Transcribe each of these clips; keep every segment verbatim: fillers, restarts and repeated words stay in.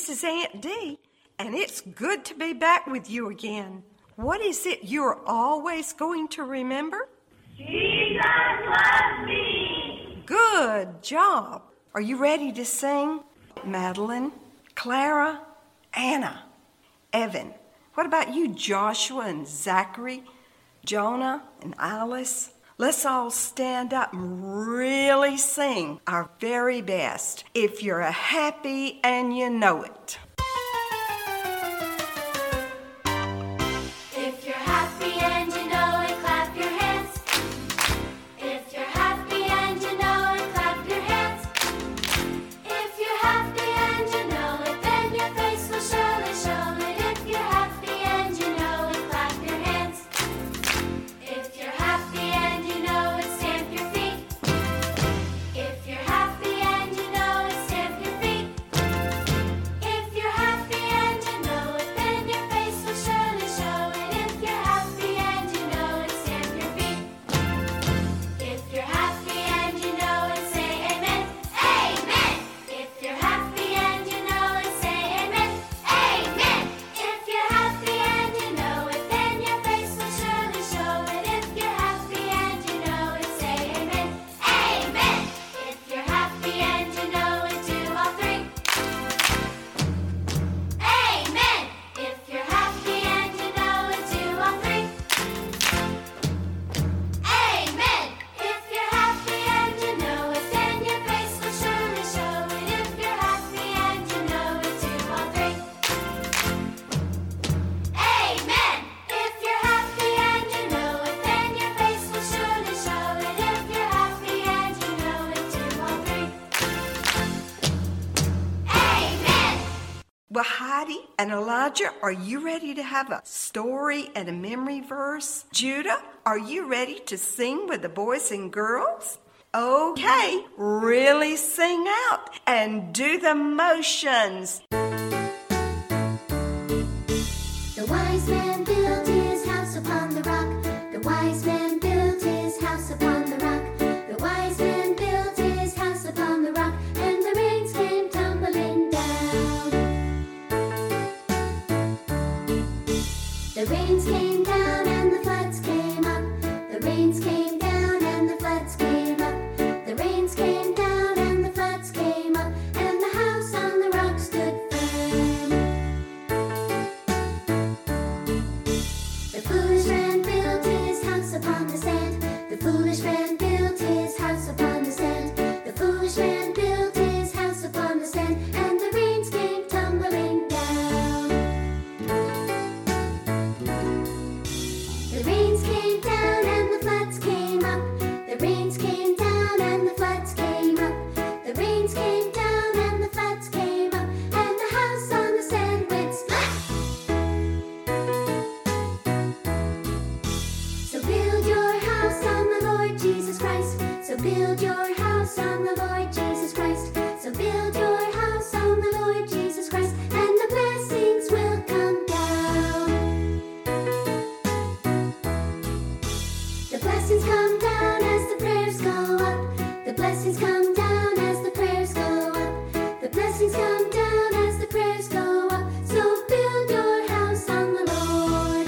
this is Aunt Dee, and it's good to be back with you again. What is it you're always going to remember? Jesus loves me! Good job. Are you ready to sing? Madeline, Clara, Anna, Evan. What about you, Joshua and Zachary, Jonah and Alice? Let's all stand up and really sing our very best. If you're happy and you know it. If you're happy and you know it, clap your hands. If you're happy and you know it, clap your hands. If you're happy and you know it, then your face will surely show it. If you're happy and you know it, clap your hands. If you're happy and you know it, stamp your feet. If you're happy and you know it, stamp your feet. If you're happy and you know it, then your face will surely show it. If you're happy and you know it, stamp your feet. If you're happy and you know it, say amen. Amen. If you're happy and you know it, say amen. Amen. If you're happy and you know it, then your face will surely show it. If you're happy and you know it, say amen. Amen. If you're happy and you know it, do all three. Amen. If you're happy and you know it, do all three. Amen. If you're happy and you know it, then your face will surely show it. If you're happy and you know it, do all three. Amen. If you're happy and you know it, then your face will surely show it. If you're happy and you know it, do all three. Amen. Well, Heidi and Elijah, are you ready to have a story and a memory verse? Judah, are you ready to sing with the boys and girls? Okay, really sing out and do the motions. The wise man built his house upon the rock. The wise man built his house upon the rock. The wise man built his house upon the rock, and the rains came tumbling down. The rains came down and the floods came up. The rains came down and the floods came up. The rains came down and the floods came up, and the house on the rock stood firm. The foolish man built his house upon the sand. The foolish man built his house upon the sand. The foolish man built his house upon the sand, and the rains came tumbling down. The rains came down and the floods came up. The rains came down and the floods came up. The rains came down and the floods came up, and the house on the sand went splash. So build your house on the Lord Jesus Christ. So build your house on the Lord Jesus Christ. So build your house on the Lord Jesus Christ, and the blessings will come down. The blessings come down as the prayers go up. The blessings come down as the prayers go up. The blessings come down as the prayers go up. So build your house on the Lord.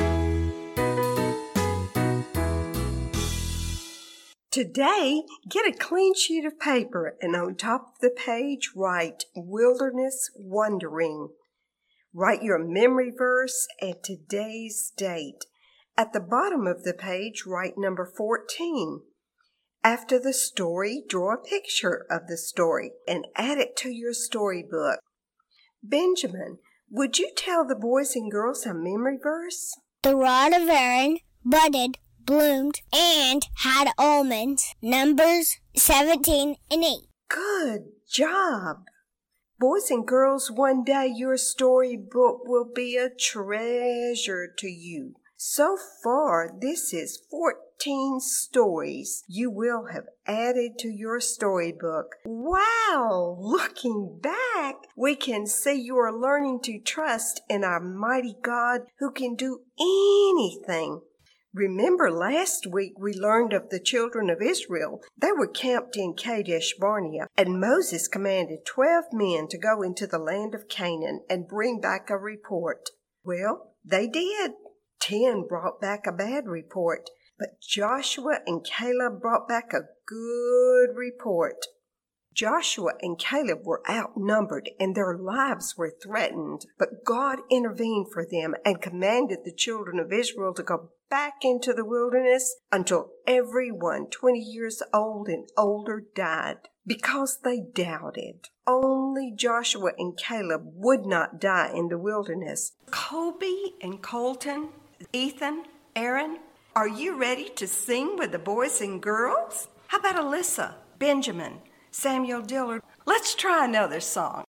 Today, get a clean sheet of paper and on top of the page write Wilderness Wandering. Write your memory verse and today's date. At the bottom of the page, write number fourteen. After the story, draw a picture of the story and add it to your storybook. Benjamin, would you tell the boys and girls a memory verse? The rod of Aaron budded, bloomed, and had almonds. Numbers seventeen and eight. Good job. Boys and girls, one day your storybook will be a treasure to you. So far, this is fourteen stories you will have added to your storybook. Wow! Looking back, we can see you are learning to trust in our mighty God who can do anything. Remember last week we learned of the children of Israel. They were camped in Kadesh Barnea, and Moses commanded twelve men to go into the land of Canaan and bring back a report. Well, they did. Ten brought back a bad report, but Joshua and Caleb brought back a good report. Joshua and Caleb were outnumbered and their lives were threatened, but God intervened for them and commanded the children of Israel to go back into the wilderness until everyone twenty years old and older died because they doubted. Only Joshua and Caleb would not die in the wilderness. Colby and Colton, Ethan, Aaron, are you ready to sing with the boys and girls? How about Alyssa, Benjamin, Samuel Dillard? Let's try another song.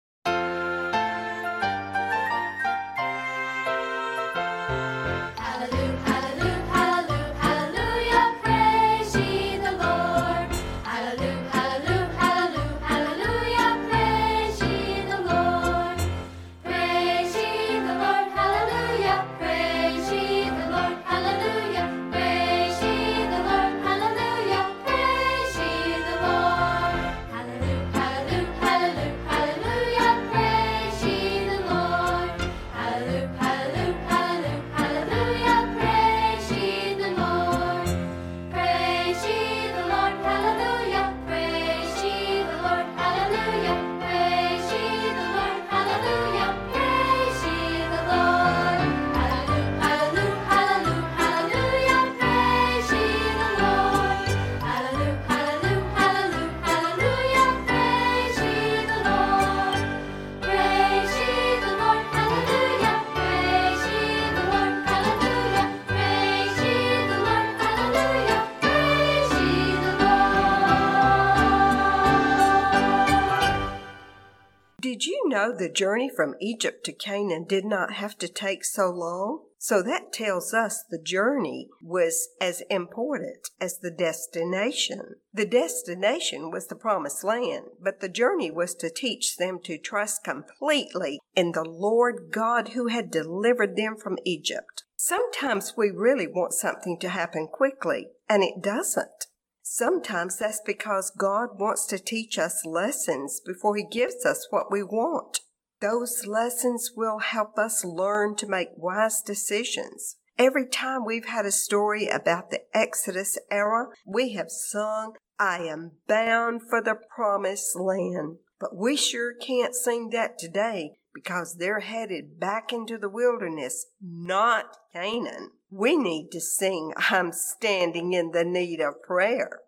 Did you know the journey from Egypt to Canaan did not have to take so long? So that tells us the journey was as important as the destination. The destination was the promised land, but the journey was to teach them to trust completely in the Lord God who had delivered them from Egypt. Sometimes we really want something to happen quickly, and it doesn't. Sometimes that's because God wants to teach us lessons before He gives us what we want. Those lessons will help us learn to make wise decisions. Every time we've had a story about the Exodus era, we have sung, "I am bound for the promised land." But we sure can't sing that today because they're headed back into the wilderness, not Canaan. We need to sing, "I'm standing in the need of prayer."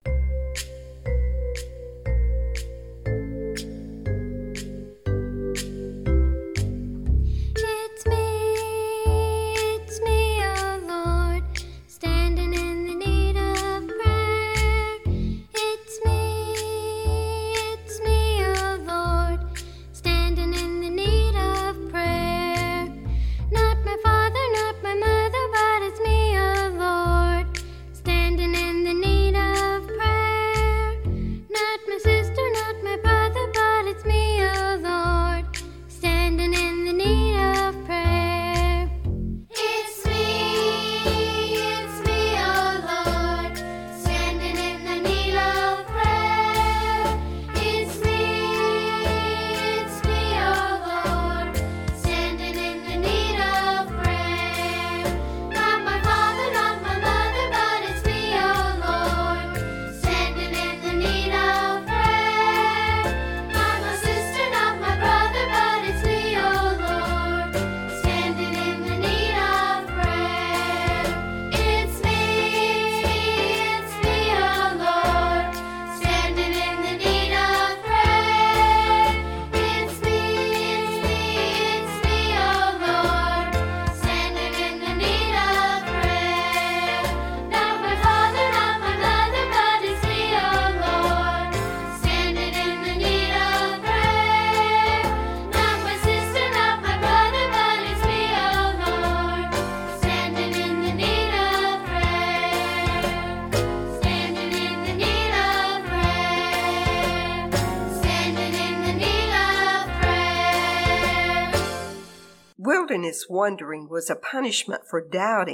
It's me, it's me, oh Lord, standing in the need of prayer. It's me, it's me, oh Lord, standing in the need of prayer. Not my father, not my mother, but it's me, oh Lord, standing in the need of prayer. Not my sister, not my brother, but it's me, oh Lord, standing in the need of prayer. It's me, it's me, oh Lord, standing in the need of prayer. It's me, it's me, oh Lord, standing in the need of prayer. Not my father, not my mother, but it's me, oh Lord, standing in the need of prayer. Not my sister, not my brother, but it's me, oh Lord, standing in the need of prayer. It's me, it's me, oh Lord, standing in the need of prayer. It's me, it's me, it's me, oh Lord, standing in the need of prayer. Not my father, not my mother, but it's me, oh Lord, standing in the need of prayer. Not my sister, not my brother, but it's me, oh Lord, standing in the need of prayer. Standing in the need of prayer. Standing in the need of prayer. Wilderness wandering was a punishment for doubting,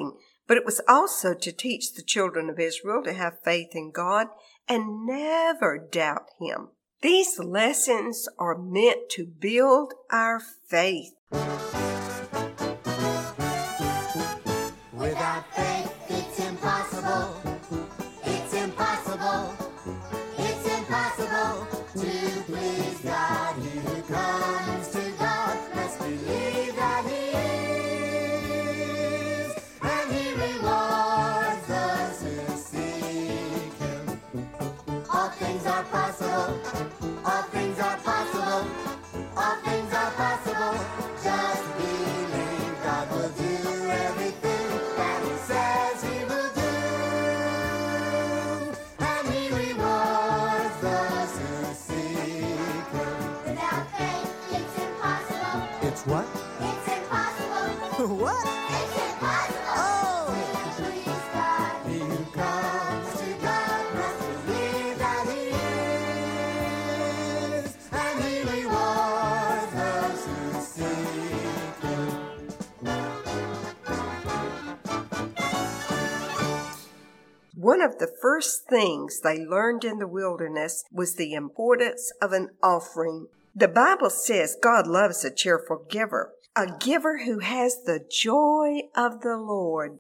But it was also to teach the children of Israel to have faith in God and never doubt Him. These lessons are meant to build our faith. Without faith, it's impossible. It's impossible. It's impossible to please God. He who comes to God must believe that He is, and He rewards those who seek Him. All things are possible. All things are possible. All things are possible. Just believe God will do everything that He says He will do, and He rewards those who seek Him. Without faith, it's impossible. It's what? It's impossible. What? It's impossible. Oh! To please God. He who comes to God must believe that He is, and He rewards those who seek Him. One of the first things they learned in the wilderness was the importance of an offering. The Bible says God loves a cheerful giver, a giver who has the joy of the Lord.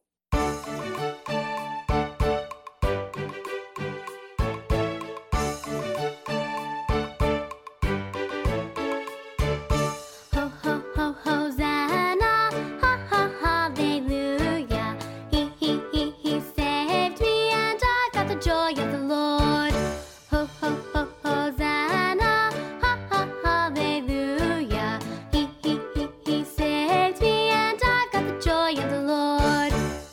Ho, ho, ho, Hosanna, ha, ha, hallelujah. He, he, he, he saved me and I got the joy of the Lord. Ho, ho, ho, Hosanna, ha, ha, hallelujah. He, he, he, he saved me and I got the joy of the Lord.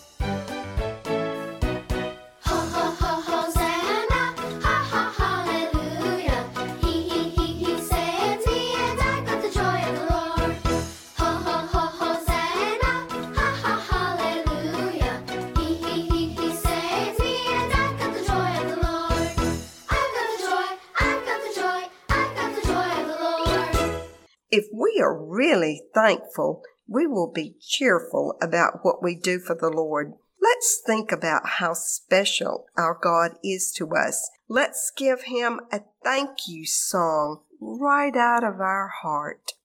Ho, ho, ho, Hosanna, ha, ha, hallelujah. He, he, he, he saved me and I got the joy of the Lord. Ho, ho, ho, Hosanna, ha, ha, hallelujah. He, he, he, he saved me and I got the joy of the Lord. I've got the joy, I've got the joy, I've got the joy of the Lord. If we are really thankful, we will be cheerful about what we do for the Lord. Let's think about how special our God is to us. Let's give Him a thank you song right out of our heart.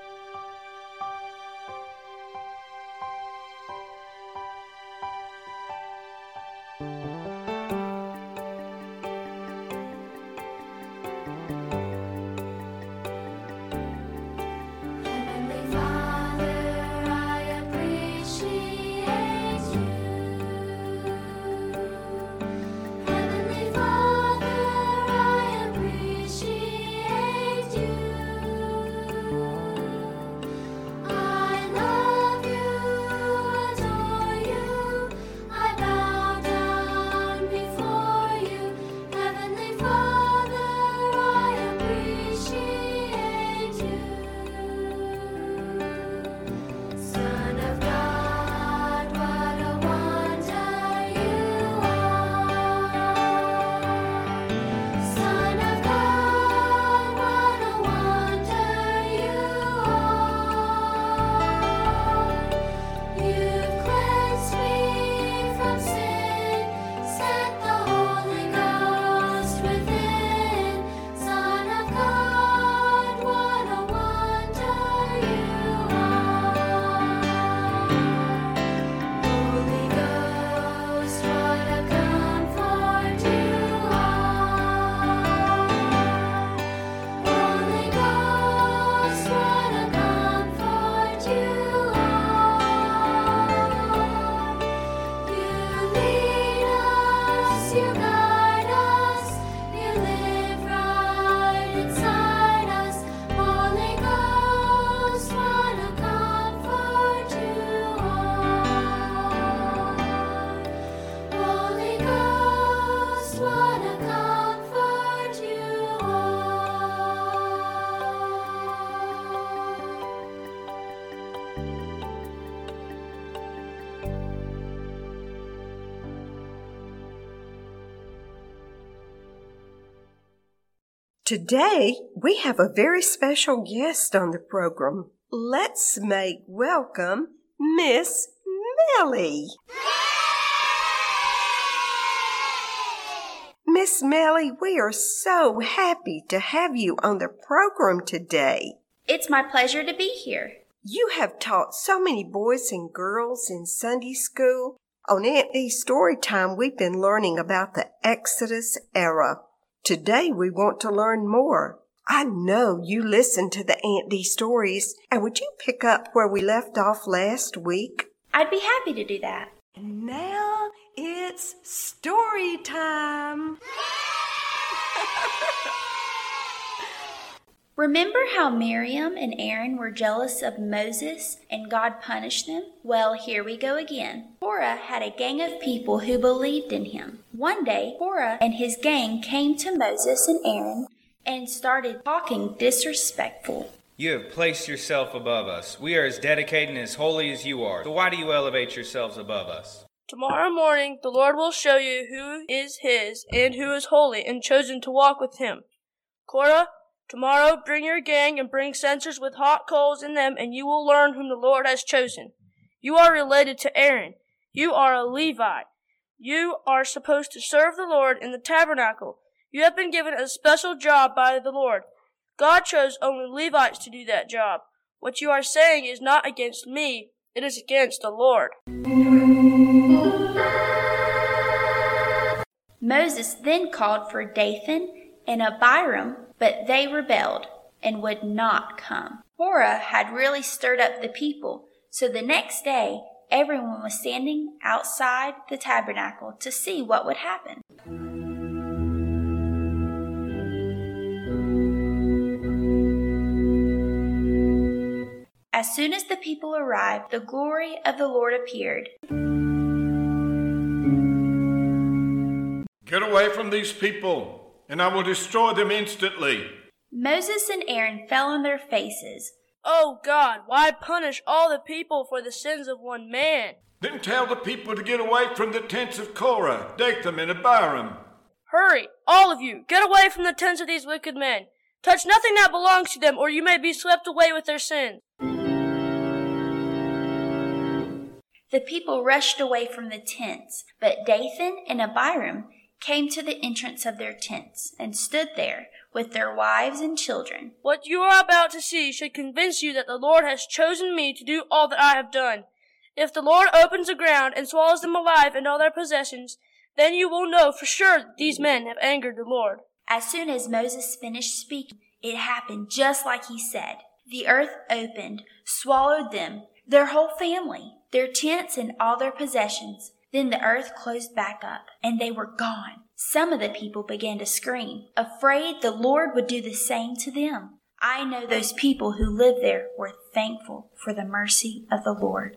Heavenly Father, I appreciate you. Heavenly Father, I appreciate you. I love you, adore you. I bow down before you. Heavenly Father, I appreciate you. Son of God, what a wonder you are. Son of God, what a wonder you are. You've cleansed me from sin, sent the Holy Ghost within. Son of God, what a wonder you are. Holy Ghost, what a comfort you are. Holy Ghost, what a comfort you are. You lead us, you guide us, you live right inside us. Holy Ghost, what a comfort you are. Holy Ghost, what a comfort you Today, we have a very special guest on the program. Let's make welcome Miss Millie. are. Miss Melly, we are so happy to have you on the program today. It's my pleasure to be here. You have taught so many boys and girls in Sunday school. On Aunt Dee's Storytime, we've been learning about the Exodus era. Today, we want to learn more. I know you listened to the Aunt Dee stories, and would you pick up where we left off last week? I'd be happy to do that. And now it's story time. Remember how Miriam and Aaron were jealous of Moses and God punished them? Well, here we go again. Korah had a gang of people who believed in him. One day, Korah and his gang came to Moses and Aaron and started talking disrespectful. You have placed yourself above us. We are as dedicated and as holy as you are. So why do you elevate yourselves above us? Tomorrow morning the Lord will show you who is his and who is holy and chosen to walk with him. Korah, tomorrow bring your gang and bring censers with hot coals in them, and you will learn whom the Lord has chosen. You are related to Aaron. You are a Levite. You are supposed to serve the Lord in the tabernacle. You have been given a special job by the Lord. God chose only Levites to do that job. What you are saying is not against me, it is against the Lord. Moses then called for Dathan and Abiram, but they rebelled and would not come. Korah had really stirred up the people, so the next day everyone was standing outside the tabernacle to see what would happen. As soon as the people arrived, the glory of the Lord appeared. Get away from these people, and I will destroy them instantly. Moses and Aaron fell on their faces. Oh God, why punish all the people for the sins of one man? Then tell the people to get away from the tents of Korah, Dathan, and Abiram. Hurry, all of you, get away from the tents of these wicked men. Touch nothing that belongs to them, or you may be swept away with their sins. The people rushed away from the tents, but Dathan and Abiram came to the entrance of their tents and stood there with their wives and children. What you are about to see should convince you that the Lord has chosen me to do all that I have done. If the Lord opens the ground and swallows them alive and all their possessions, then you will know for sure that these men have angered the Lord. As soon as Moses finished speaking, it happened just like he said. The earth opened, swallowed them, their whole family, their tents and all their possessions. Then the earth closed back up, and they were gone. Some of the people began to scream, afraid the Lord would do the same to them. I know those people who lived there were thankful for the mercy of the Lord.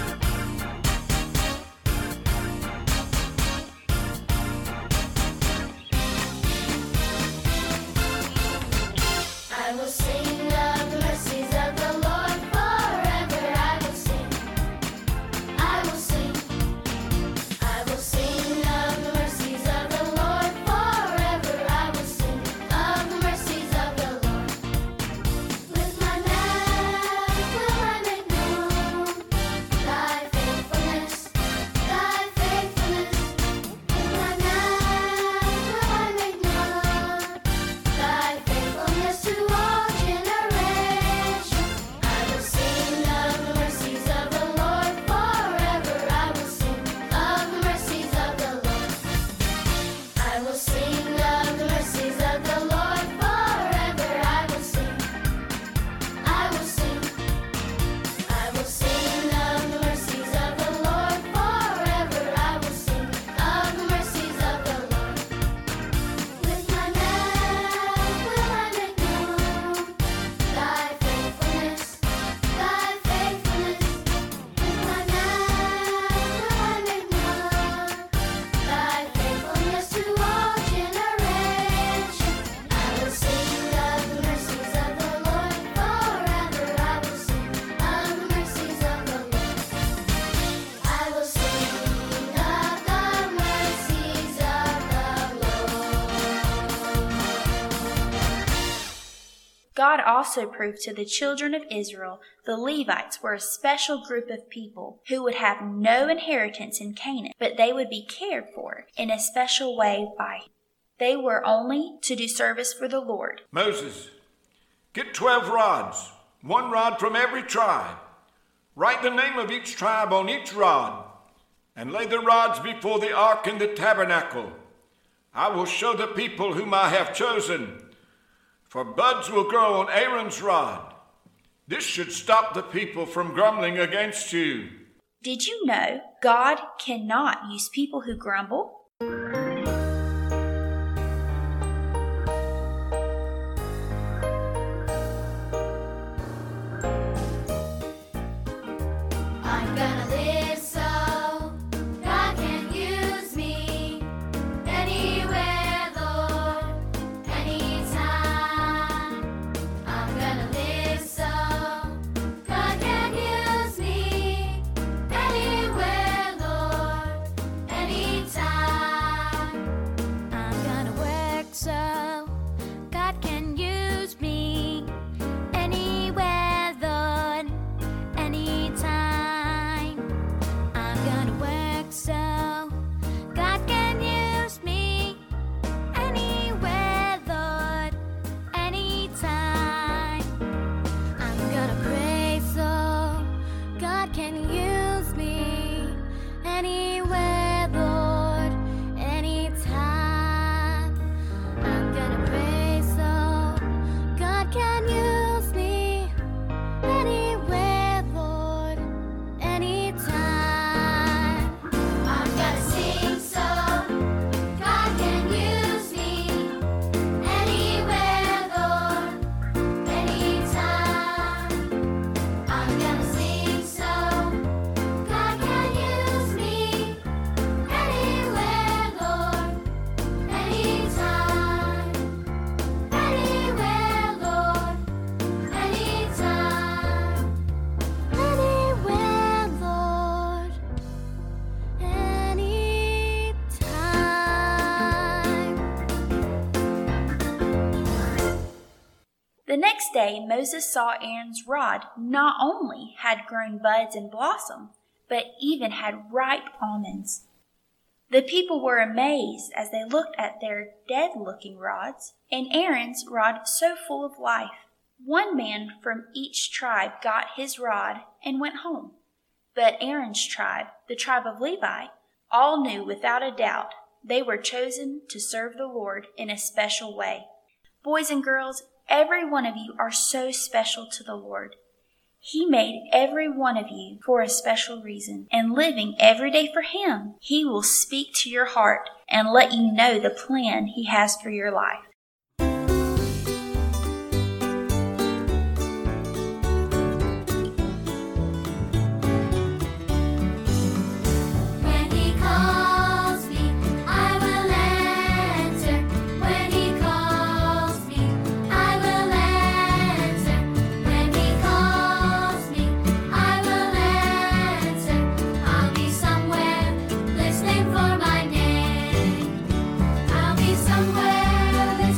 I will sing of the mercies of the Lord forever. I will sing. I will sing. I will sing of the mercies of the Lord forever. I will sing of the mercies of the Lord. With my mouth will I make known thy faithfulness, thy faithfulness. With my mouth will I make known thy faithfulness to all generations. I will sing of the mercies of the Lord forever. I will sing of the mercies of the Lord. I will sing of the mercies of the Lord forever. I will sing. I will sing. I will sing of the mercies of the Lord forever. I will sing of the mercies of the Lord. With my mouth will I make known thy faithfulness, thy faithfulness. With my mouth will I make known thy faithfulness to all generations. I will sing of the mercies of the Lord forever. I will sing of the mercies of the Lord. I will sing of the mercies of the Lord. God also proved to the children of Israel the Levites were a special group of people who would have no inheritance in Canaan, but they would be cared for in a special way by Him. They were only to do service for the Lord. Moses, get twelve rods, one rod from every tribe. Write the name of each tribe on each rod, and lay the rods before the ark in the tabernacle. I will show the people whom I have chosen, for buds will grow on Aaron's rod. This should stop the people from grumbling against you. Did you know God cannot use people who grumble? I'm gonna live so God can use me anywhere, Lord, anytime. I'm gonna live so God can use me anywhere, Lord, anytime. I'm gonna work so God can use me anywhere, Lord, anytime. I'm gonna work so God can use me anywhere, Lord, anytime. I'm gonna pray so God can use me anywhere, Lord, anytime. I'm gonna pray so God can use me anywhere, Lord, anytime. I'm gonna sing so God can use me anywhere, Lord, anytime. I'm gonna sing so God can use me anywhere, Lord, anytime. Anywhere, Lord, anytime. Anywhere, Lord, anytime. The next day Moses saw Aaron's rod not only had grown buds and blossom, but even had ripe almonds. The people were amazed as they looked at their dead-looking rods, and Aaron's rod so full of life. One man from each tribe got his rod and went home. But Aaron's tribe, the tribe of Levi, all knew without a doubt they were chosen to serve the Lord in a special way. Boys and girls, every one of you are so special to the Lord. He made every one of you for a special reason, and living every day for Him, He will speak to your heart and let you know the plan He has for your life. When He calls me, I will answer. When He calls me, I will answer. When He calls me, I will answer. I'll be somewhere listening for my name. I'll be somewhere listening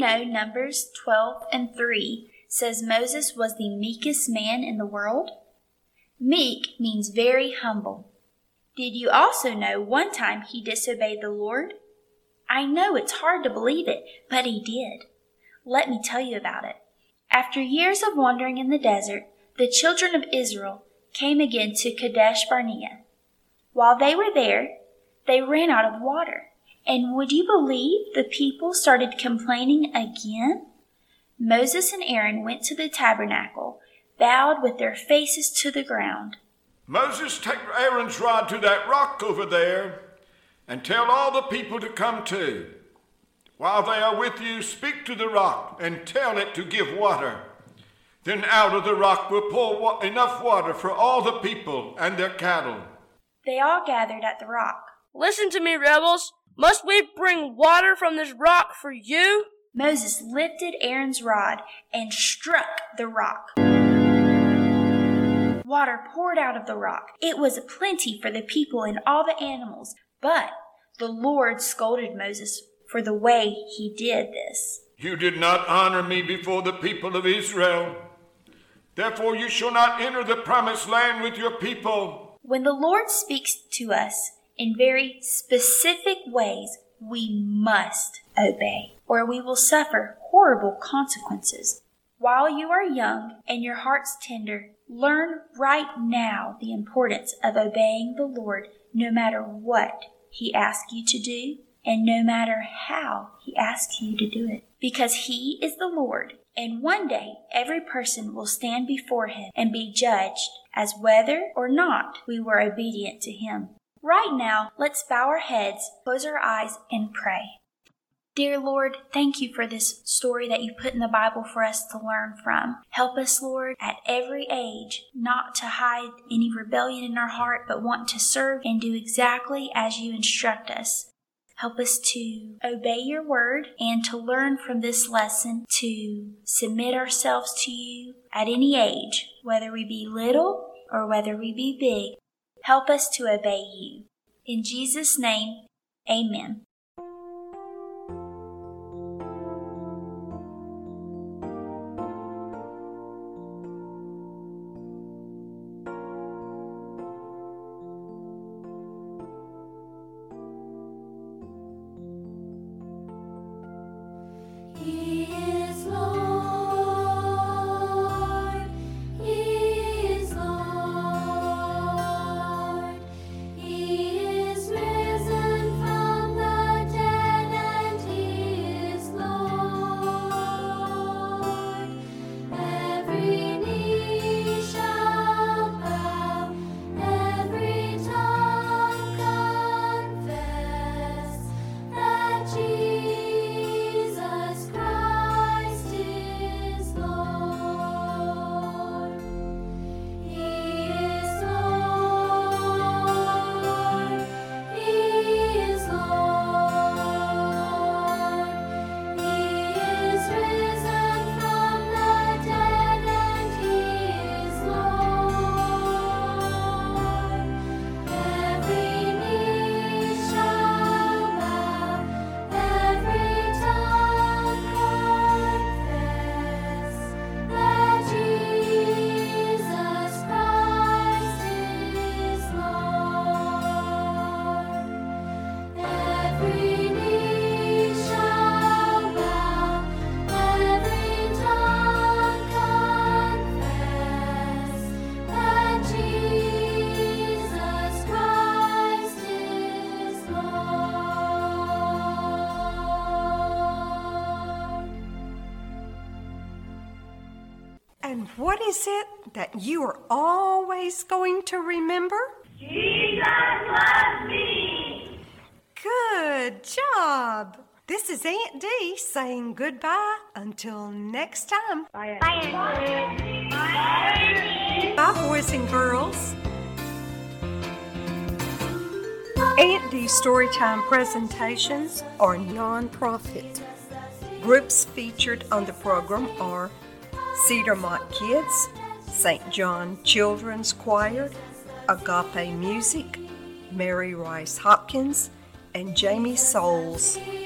know Numbers twelve and three says Moses was the meekest man in the world? Meek means very humble. Did you also know one time he disobeyed the Lord? I know it's hard to believe it, but he did. Let me tell you about it. After years of wandering in the desert, the children of Israel came again to Kadesh Barnea. While they were there, they ran out of water. And would you believe the people started complaining again? Moses and Aaron went to the tabernacle, bowed with their faces to the ground. Moses, take Aaron's rod to that rock over there and tell all the people to come too. While they are with you, speak to the rock and tell it to give water. Then out of the rock will pour wa- enough water for all the people and their cattle. They all gathered at the rock. Listen to me, rebels. Must we bring water from this rock for you? Moses lifted Aaron's rod and struck the rock. Water poured out of the rock. It was plenty for the people and all the animals, but the Lord scolded Moses for the way he did this. You did not honor me before the people of Israel. Therefore you shall not enter the promised land with your people. When the Lord speaks to us in very specific ways, we must obey, or we will suffer horrible consequences. While you are young and your heart's tender, learn right now the importance of obeying the Lord no matter what He asks you to do and no matter how He asks you to do it. Because He is the Lord, and one day every person will stand before Him and be judged as whether or not we were obedient to Him. Right now, let's bow our heads, close our eyes, and pray. Dear Lord, thank you for this story that you put in the Bible for us to learn from. Help us, Lord, at every age, not to hide any rebellion in our heart, but want to serve and do exactly as you instruct us. Help us to obey your word and to learn from this lesson to submit ourselves to you at any age, whether we be little or whether we be big. Help us to obey you. In Jesus' name, amen. He is Lord, He is Lord, He is risen from the dead and He is Lord. Every knee shall bow, every tongue confess that Jesus Christ is Lord. He is Lord. He is Lord. He is risen from the dead and He is Lord. Every knee shall bow, every tongue confess that Jesus Christ is Lord. Every knee shall bow, every tongue confess that Jesus Christ is Lord. And what is it that you are always going to remember? Jesus loves me. Good job! This is Aunt Dee saying goodbye until next time. Bye. Bye, boys and girls. Aunt Dee Storytime presentations are non-profit. Groups featured on the program are Cedar Mott Kids, Saint John Children's Choir, Agape Music, Mary Rice Hopkins, and Jamie Souls.